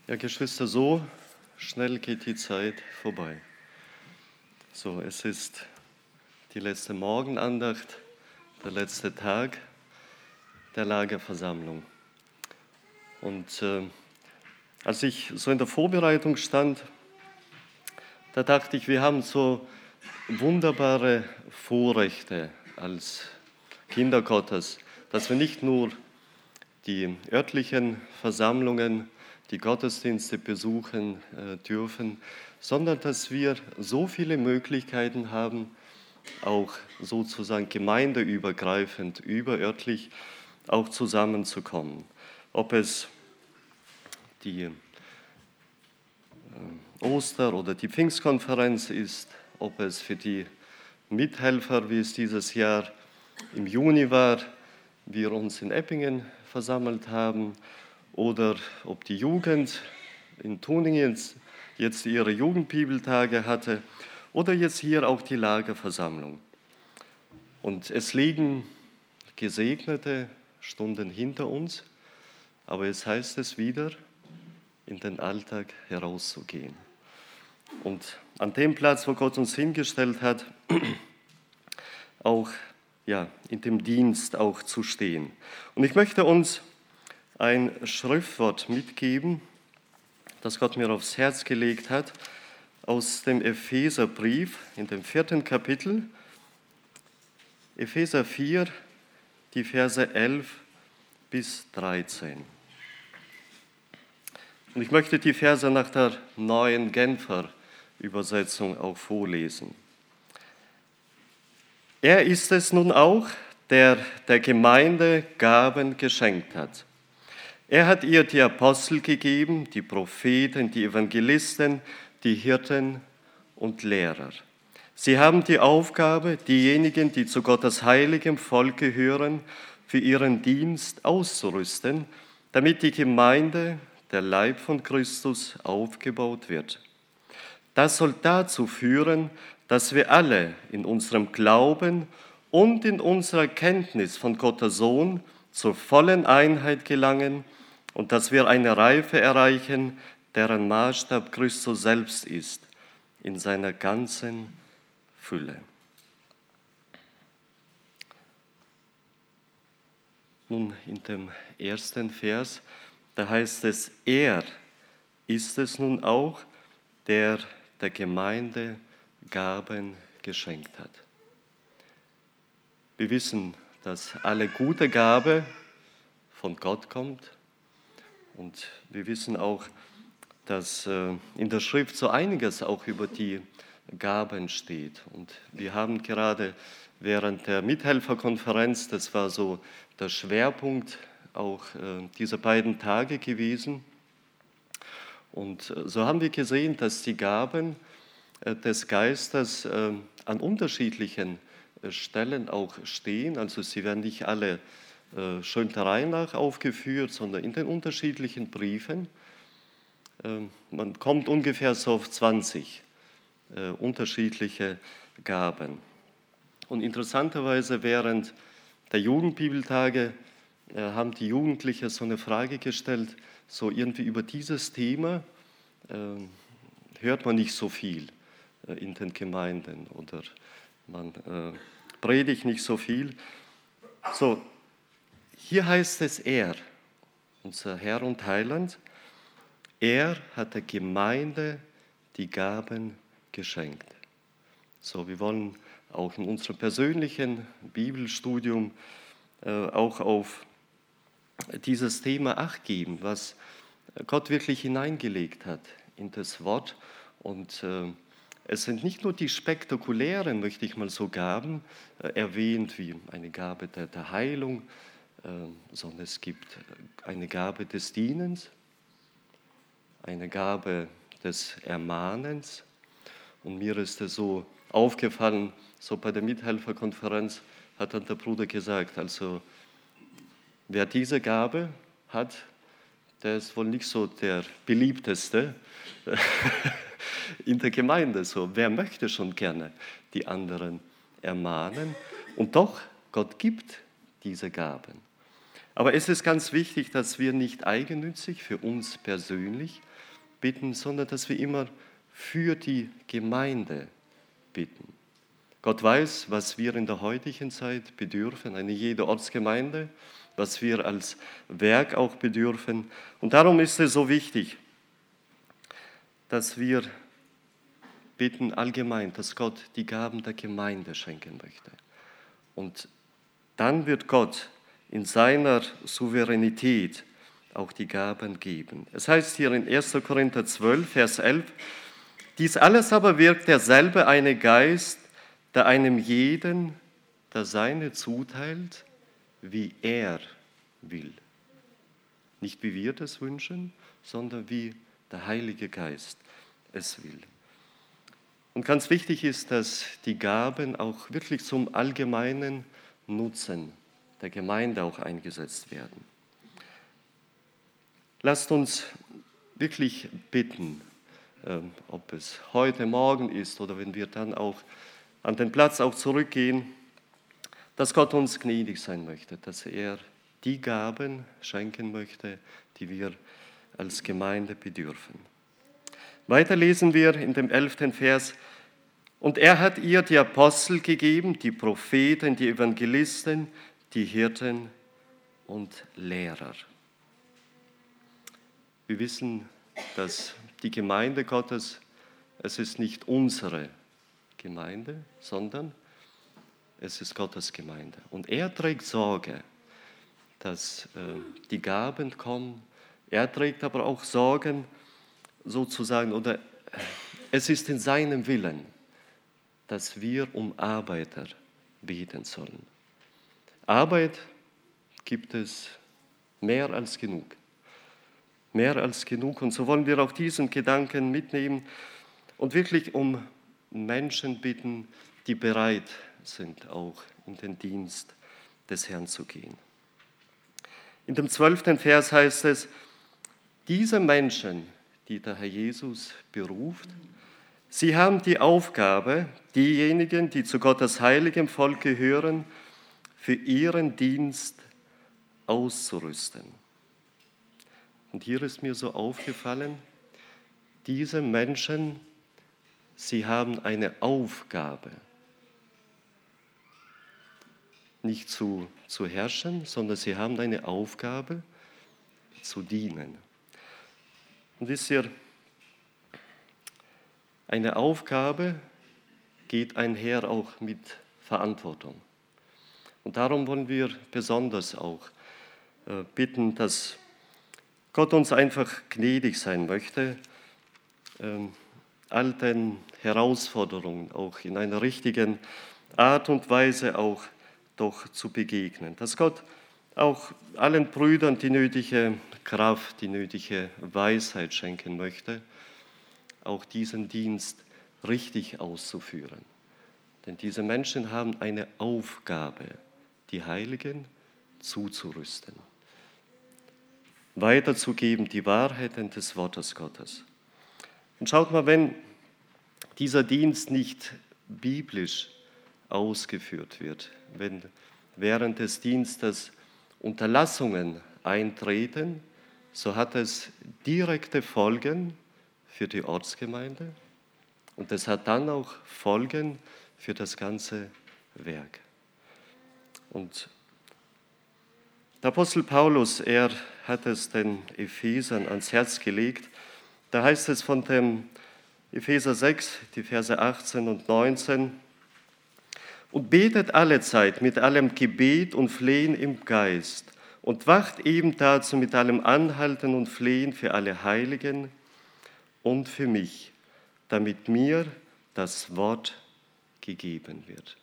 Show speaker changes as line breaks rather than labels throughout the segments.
Ja, Geschwister, so schnell geht die Zeit vorbei. So, es ist die letzte Morgenandacht, der letzte Tag der Lagerversammlung. Und als ich so in der Vorbereitung stand, da dachte ich, wir haben so wunderbare Vorrechte als Kinder Gottes, dass wir nicht nur die örtlichen Versammlungen, die Gottesdienste besuchen dürfen, sondern dass wir so viele Möglichkeiten haben, auch sozusagen gemeindeübergreifend, überörtlich auch zusammenzukommen. Ob es die Oster- oder die Pfingstkonferenz ist, ob es für die Mithelfer, wie es dieses Jahr im Juni war, wir uns in Eppingen versammelt haben, oder ob die Jugend in Tuningen jetzt ihre Jugendbibeltage hatte, oder jetzt hier auch die Lagerversammlung. Und es liegen gesegnete Stunden hinter uns, aber es heißt es wieder, in den Alltag herauszugehen. Und an dem Platz, wo Gott uns hingestellt hat, auch in dem Dienst auch zu stehen. Und ich möchte uns ein Schriftwort mitgeben, das Gott mir aufs Herz gelegt hat, aus dem Epheserbrief in dem 4. Kapitel, Epheser 4, die Verse 11 bis 13. Und ich möchte die Verse nach der neuen Genfer Übersetzung auch vorlesen. Er ist es nun auch, der der Gemeinde Gaben geschenkt hat. Er hat ihr die Apostel gegeben, die Propheten, die Evangelisten, die Hirten und Lehrer. Sie haben die Aufgabe, diejenigen, die zu Gottes heiligem Volk gehören, für ihren Dienst auszurüsten, damit die Gemeinde, der Leib von Christus, aufgebaut wird. Das soll dazu führen, dass wir alle in unserem Glauben und in unserer Kenntnis von Gottes Sohn zur vollen Einheit gelangen und dass wir eine Reife erreichen, deren Maßstab Christus selbst ist, in seiner ganzen Fülle. Nun, in dem ersten Vers, da heißt es, er ist es nun auch, der der Gemeinde Gaben geschenkt hat. Wir wissen, dass alle gute Gabe von Gott kommt und wir wissen auch, dass in der Schrift so einiges auch über die Gaben steht. Und wir haben gerade während der Mithelferkonferenz, das war so der Schwerpunkt auch dieser beiden Tage gewesen. Und so haben wir gesehen, dass die Gaben des Geistes an unterschiedlichen Stellen auch stehen. Also sie werden nicht alle schön der Reihe nach aufgeführt, sondern in den unterschiedlichen Briefen. Man kommt ungefähr so auf 20 unterschiedliche Gaben. Und interessanterweise während der Jugendbibeltage haben die Jugendlichen so eine Frage gestellt, so irgendwie über dieses Thema hört man nicht so viel in den Gemeinden oder man predigt nicht so viel. So, hier heißt es er, unser Herr und Heiland, er hat der Gemeinde die Gaben geschenkt. So, wir wollen auch in unserem persönlichen Bibelstudium auch auf dieses Thema Acht geben, was Gott wirklich hineingelegt hat in das Wort. Und es sind nicht nur die spektakulären, möchte ich mal so Gaben erwähnt, wie eine Gabe der Heilung, sondern es gibt eine Gabe des Dienens, eine Gabe des Ermahnens. Und mir ist es so aufgefallen, so bei der Mithelferkonferenz hat dann der Bruder gesagt, also wer diese Gabe hat, der ist wohl nicht so der beliebteste in der Gemeinde. So, wer möchte schon gerne die anderen ermahnen? Und doch, Gott gibt diese Gaben. Aber es ist ganz wichtig, dass wir nicht eigennützig für uns persönlich bitten, sondern dass wir immer für die Gemeinde bitten. Gott weiß, was wir in der heutigen Zeit bedürfen, eine jede Ortsgemeinde, was wir als Werk auch bedürfen. Und darum ist es so wichtig, dass wir bitten allgemein, dass Gott die Gaben der Gemeinde schenken möchte. Und dann wird Gott in seiner Souveränität auch die Gaben geben. Es heißt hier in 1. Korinther 12, Vers 11, dies alles aber wirkt derselbe eine Geist, der einem jeden das Seine zuteilt, wie er will. Nicht wie wir das wünschen, sondern wie der Heilige Geist es will. Und ganz wichtig ist, dass die Gaben auch wirklich zum allgemeinen Nutzen der Gemeinde auch eingesetzt werden. Lasst uns wirklich bitten, ob es heute Morgen ist oder wenn wir dann auch an den Platz auch zurückgehen, dass Gott uns gnädig sein möchte, dass er die Gaben schenken möchte, die wir als Gemeinde bedürfen. Weiter lesen wir in dem 11. Vers, und er hat ihr die Apostel gegeben, die Propheten, die Evangelisten, die Hirten und Lehrer. Wir wissen, dass die Gemeinde Gottes, es ist nicht unsere Gemeinde, sondern es ist Gottes Gemeinde. Und er trägt Sorge, dass die Gaben kommen. Er trägt aber auch Sorgen, sozusagen, oder es ist in seinem Willen, dass wir um Arbeiter beten sollen. Arbeit gibt es mehr als genug. Mehr als genug. Und so wollen wir auch diesen Gedanken mitnehmen und wirklich um Menschen bitten, die bereit sind, auch in den Dienst des Herrn zu gehen. In dem 12. Vers heißt es, diese Menschen, die der Herr Jesus beruft, sie haben die Aufgabe, diejenigen, die zu Gottes heiligem Volk gehören, für ihren Dienst auszurüsten. Und hier ist mir so aufgefallen, diese Menschen, sie haben eine Aufgabe, nicht zu herrschen, sondern sie haben eine Aufgabe, zu dienen. Und wisst ihr, eine Aufgabe geht einher auch mit Verantwortung. Und darum wollen wir besonders auch bitten, dass Gott uns einfach gnädig sein möchte, all den Herausforderungen auch in einer richtigen Art und Weise auch doch zu begegnen. Dass Gott auch allen Brüdern die nötige Kraft, die nötige Weisheit schenken möchte, auch diesen Dienst richtig auszuführen. Denn diese Menschen haben eine Aufgabe, die Heiligen zuzurüsten, weiterzugeben die Wahrheiten des Wortes Gottes. Und schaut mal, wenn dieser Dienst nicht biblisch ausgeführt wird, wenn während des Dienstes Unterlassungen eintreten, so hat es direkte Folgen für die Ortsgemeinde und es hat dann auch Folgen für das ganze Werk. Und der Apostel Paulus, er hat es den Ephesern ans Herz gelegt. Da heißt es von dem Epheser 6, die Verse 18 und 19, und betet allezeit mit allem Gebet und Flehen im Geist und wacht eben dazu mit allem Anhalten und Flehen für alle Heiligen und für mich, damit mir das Wort gegeben wird.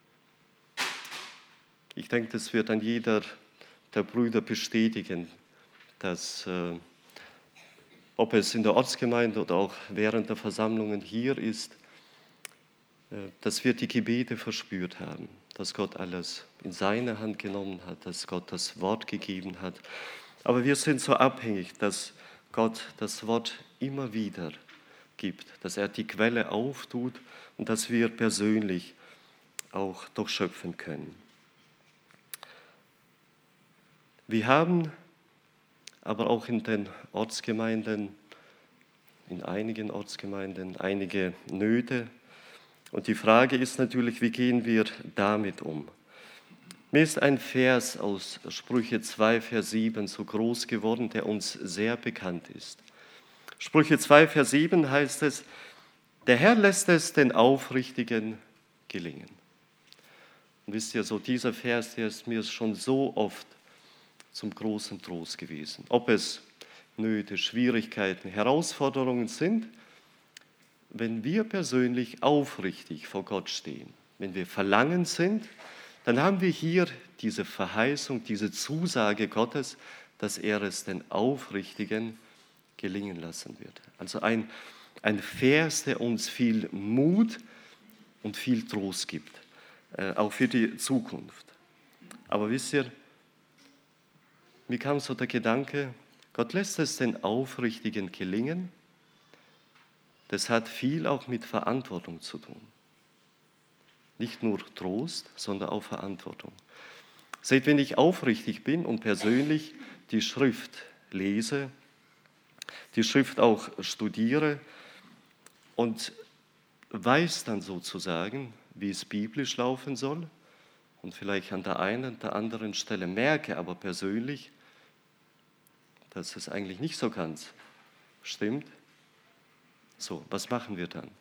Ich denke, das wird dann jeder der Brüder bestätigen, dass ob es in der Ortsgemeinde oder auch während der Versammlungen hier ist, dass wir die Gebete verspürt haben, dass Gott alles in seine Hand genommen hat, dass Gott das Wort gegeben hat. Aber wir sind so abhängig, dass Gott das Wort immer wieder gibt, dass er die Quelle auftut und dass wir persönlich auch durchschöpfen können. Wir haben aber auch in den Ortsgemeinden, in einigen Ortsgemeinden, einige Nöte. Und die Frage ist natürlich, wie gehen wir damit um? Mir ist ein Vers aus Sprüche 2, Vers 7 so groß geworden, der uns sehr bekannt ist. Sprüche 2, Vers 7 heißt es, der Herr lässt es den Aufrichtigen gelingen. Und wisst ihr, so dieser Vers, der ist mir schon so oft zum großen Trost gewesen. Ob es Nöte, Schwierigkeiten, Herausforderungen sind, wenn wir persönlich aufrichtig vor Gott stehen, wenn wir verlangend sind, dann haben wir hier diese Verheißung, diese Zusage Gottes, dass er es den Aufrichtigen gelingen lassen wird. Also ein Vers, der uns viel Mut und viel Trost gibt, auch für die Zukunft. Aber wisst ihr, mir kam so der Gedanke, Gott lässt es den Aufrichtigen gelingen. Das hat viel auch mit Verantwortung zu tun. Nicht nur Trost, sondern auch Verantwortung. Seht, wenn ich aufrichtig bin und persönlich die Schrift lese, die Schrift auch studiere und weiß dann sozusagen, wie es biblisch laufen soll und vielleicht an der einen oder anderen Stelle merke, aber persönlich, dass es eigentlich nicht so ganz stimmt. So, was machen wir dann?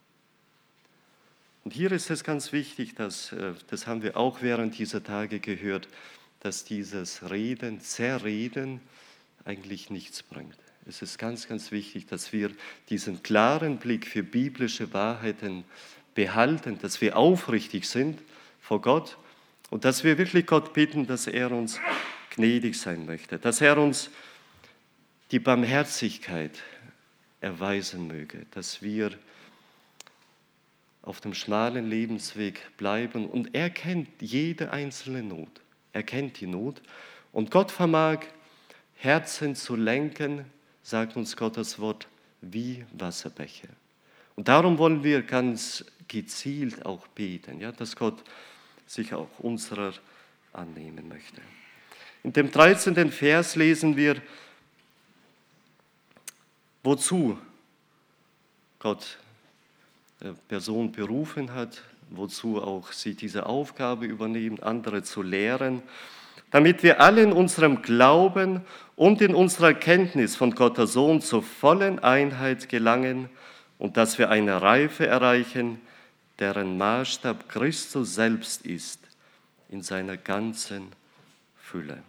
Und hier ist es ganz wichtig, das haben wir auch während dieser Tage gehört, dass dieses Reden, Zerreden eigentlich nichts bringt. Es ist ganz, ganz wichtig, dass wir diesen klaren Blick für biblische Wahrheiten behalten, dass wir aufrichtig sind vor Gott und dass wir wirklich Gott bitten, dass er uns gnädig sein möchte, dass er uns die Barmherzigkeit erweisen möge, dass wir auf dem schmalen Lebensweg bleiben und er kennt jede einzelne Not. Er kennt die Not und Gott vermag Herzen zu lenken, sagt uns Gottes Wort, wie Wasserbäche. Und darum wollen wir ganz gezielt auch beten, ja, dass Gott sich auch unserer annehmen möchte. In dem 13. Vers lesen wir, wozu Gott Person berufen hat, wozu auch sie diese Aufgabe übernehmen, andere zu lehren, damit wir alle in unserem Glauben und in unserer Kenntnis von Gottes Sohn zur vollen Einheit gelangen und dass wir eine Reife erreichen, deren Maßstab Christus selbst ist, in seiner ganzen Fülle.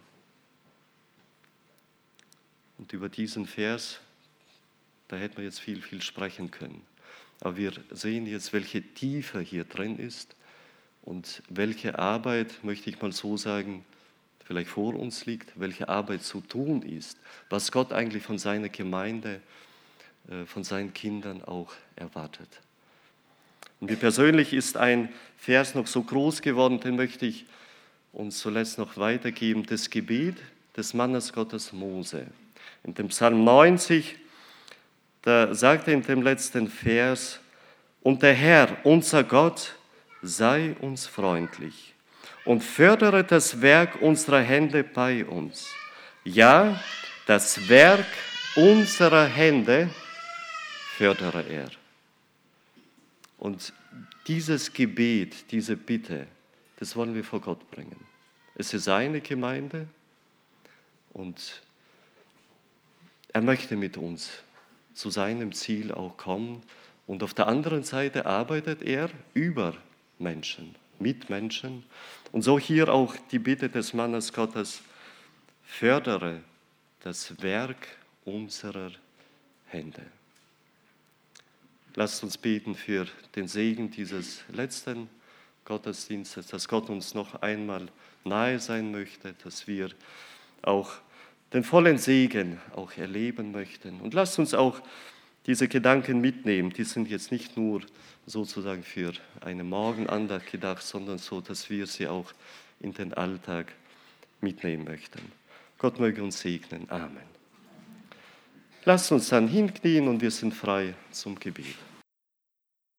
Und über diesen Vers, da hätten wir jetzt viel, viel sprechen können. Aber wir sehen jetzt, welche Tiefe hier drin ist und welche Arbeit, möchte ich mal so sagen, vielleicht vor uns liegt, welche Arbeit zu tun ist, was Gott eigentlich von seiner Gemeinde, von seinen Kindern auch erwartet. Und mir persönlich ist ein Vers noch so groß geworden, den möchte ich uns zuletzt noch weitergeben, das Gebet des Mannes Gottes Mose. In dem Psalm 90, da sagt er in dem letzten Vers, und der Herr, unser Gott, sei uns freundlich und fördere das Werk unserer Hände bei uns. Ja, das Werk unserer Hände fördere er. Und dieses Gebet, diese Bitte, das wollen wir vor Gott bringen. Es ist seine Gemeinde und er möchte mit uns zu seinem Ziel auch kommen. Und auf der anderen Seite arbeitet er über Menschen, mit Menschen. Und so hier auch die Bitte des Mannes Gottes, fördere das Werk unserer Hände. Lasst uns beten für den Segen dieses letzten Gottesdienstes, dass Gott uns noch einmal nahe sein möchte, dass wir auch den vollen Segen auch erleben möchten. Und lasst uns auch diese Gedanken mitnehmen. Die sind jetzt nicht nur sozusagen für eine Morgenandacht gedacht, sondern so, dass wir sie auch in den Alltag mitnehmen möchten. Gott möge uns segnen. Amen. Lasst uns dann hinknien und wir sind frei zum Gebet.